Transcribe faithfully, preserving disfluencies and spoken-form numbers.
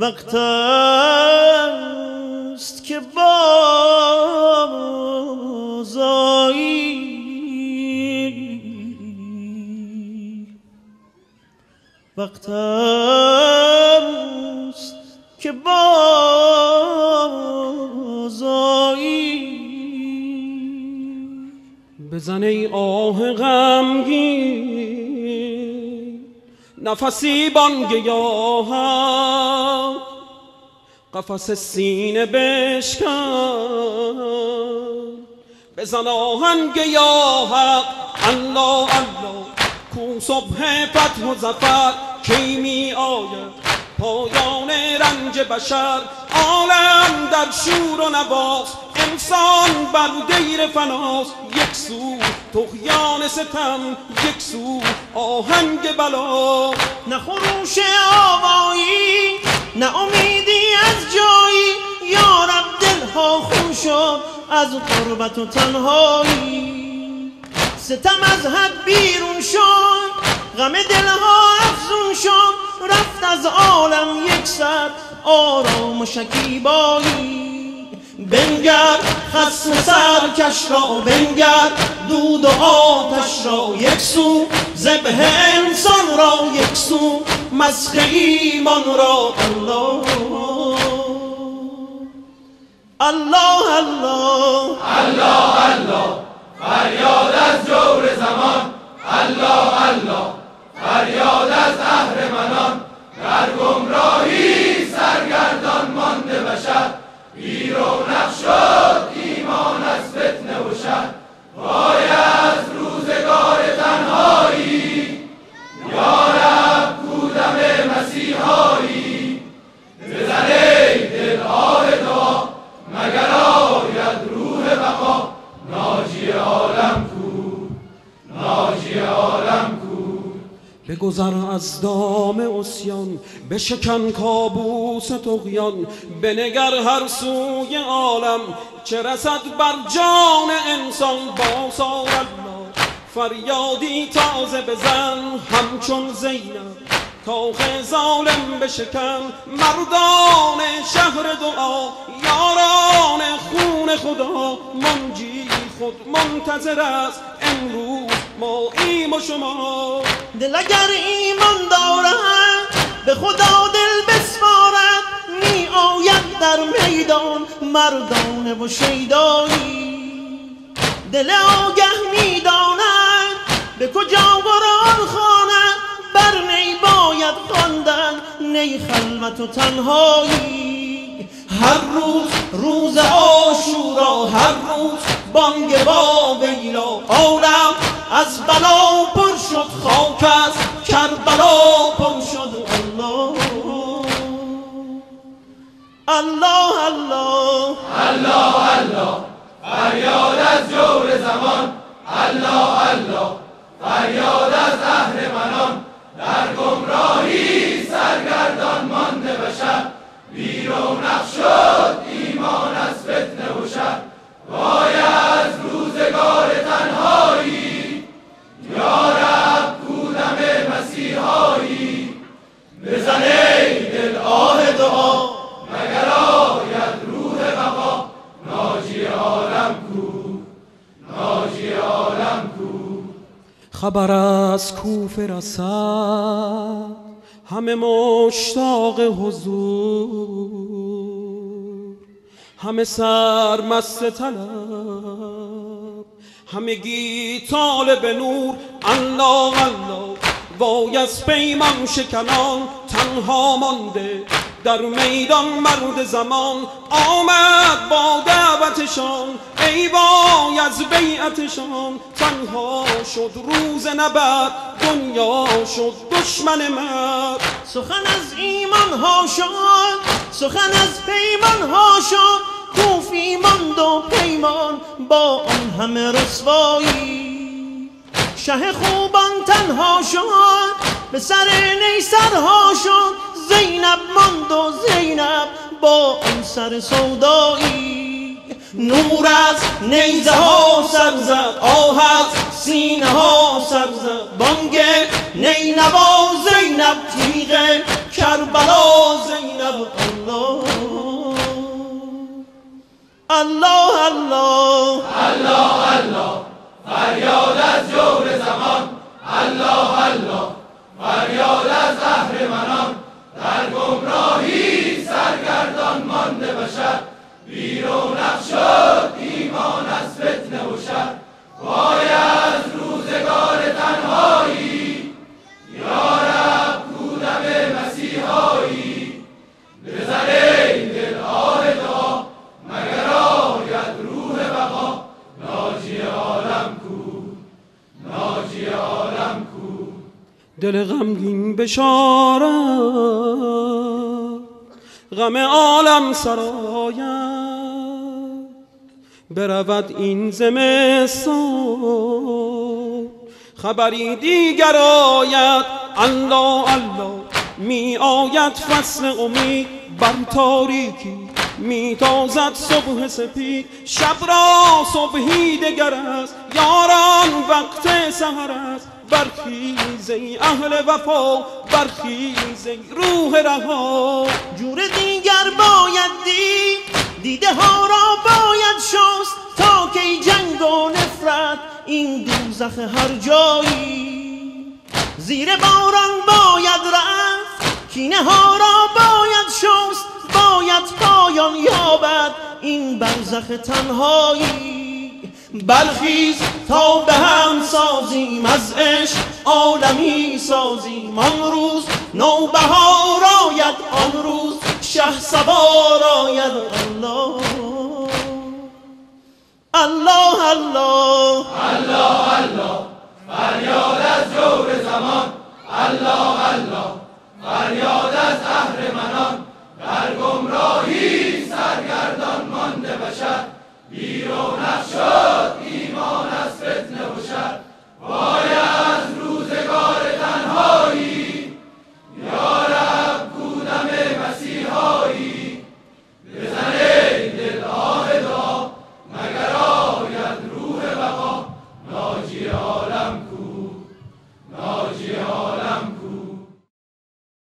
وقت است که بازآیی، وقت است که بازآیی. بزن ای آه غمگین نفسی بانگیاهم، قفس سینه بشکن بزن آهنگ یا حق. الله الله کو صبح فتح و ظفر، کی می آید پایان رنج بشر. عالم در شور و نواست، انسان بر دیر فناست. یک سو طغیان ستم، یک سو آهنگ بلا. نه خروش آوایی، نه امیدی از جایی، یا رب دلها خون شد از غربت و تنهایی. ستم از حد بیرون شد، غم دلها افزون شد، رفت از عالم یک سر آرام و شکیبایی. بنگر خصم سرکش را، بنگر دود و آتش را، یک سو ذبح انسان را، یک سو مسخ ایمان را. الله الله الله الله الله فریاد از جور زمان. الله الله فریاد از اهرمنان. در گمراهی سرگردان مانده بشر، بی رونق شد ایمان از فتنه و شر. وای از روزگار تنهایی، یا رب کو دم مسیحایی. بزن ای دل آه دعا، مگر آید روح بقا. ناجی عالم کو، ناجی عالم کو. بگذر از دام عصیان، بشکن کابوس طغیان. بنگر هر سوی عالم، چه رسد بر جان انسان. بازآی الله فریادی تازه بزن، همچون زینب کاخ ظالم بشکن. مردان شهر دعا، یاران خون خدا. منجی خود منتظر است، امروز ما ایم و شما. دل اگر ایمان دارد به خدا دل بسپارد، می آید در میدان مردانه و شیدایی. دل آگه می داند به کجا قرآن خواند، بر نی باید خواندن نی خلوت و تنهایی. هر روز روز عاشورا، هر روز بانگ با ویلا. عالم از بلا پر شد، خاک از کربلا پر شد. الله الله الله الله الله فریاد از جور زمان. الله الله فریاد از اهرمنان. در گمراهی سرگردان مانده بشر، بی رونق شد ایمان از فتنه و شر. وای از روزگار تنهایی، یا رب کو دم مسیحایی. بزن ای دل آه دعا، مگر آید روح بقا. ناجی عالم کو، ناجی عالم کو. خبر از کوفه رسد، همه مشتاق حضور، همه سرمست طلب، همگی طالب نور. الله الله وای از پیمان شکنان، تنها مانده در میدان مرد زمان. آمد با دعوتشان، ای وای از بیعتشان. تنها شد روز نبرد، دنیا شد دشمن مرد. سخن از ایمان ها شد، سخن از پیمان ها شد. کوفی ماند و پیمان با آن همه رسوایی. شه خوبان تنها شد، به سر نیسرها شد. زینب ماند و زینب با آن سر سودایی. نور از نیزه ها سر زد، آه از سینه ها سر زد. سرزد بانگ نینوا زینب تیغ کربلا زینب الله الله الله الله فریاد از جور زمان الله الله فریاد از اهرمنان در گمراهی سرگردان مانده بشر بیرونق شد ایمان از فتنه و شر وای از روزگار تنهایی یا رب کودم مسیحایی بزن ای دل آه دعا مگر آید روح بقا ناجی عالم کو ناجی عالم کو دل غمگین بشارت غم عالم سراید برود این زمستان خبری دیگر آید الله الله می آید فصل امید بر تاریکی می تازد صبح سپید شب را صبحی دگر است یاران وقت سحر است برخیز ای اهل وفا برخیز ای روح رها جور دیگر باید دید دیده ها را باید شست تا که جنگ و نفرت این دوزخ هر جایی زیر باران باید رفت کینه ها را باید شست باید پایان یابد این برزخ تنهایی برخیز تا به هم سازیم از عشق عالمی سازیم آن روز نوبهار آید آن روز شهسوار آید الله الله الله الله الله فریاد از جور زمان الله الله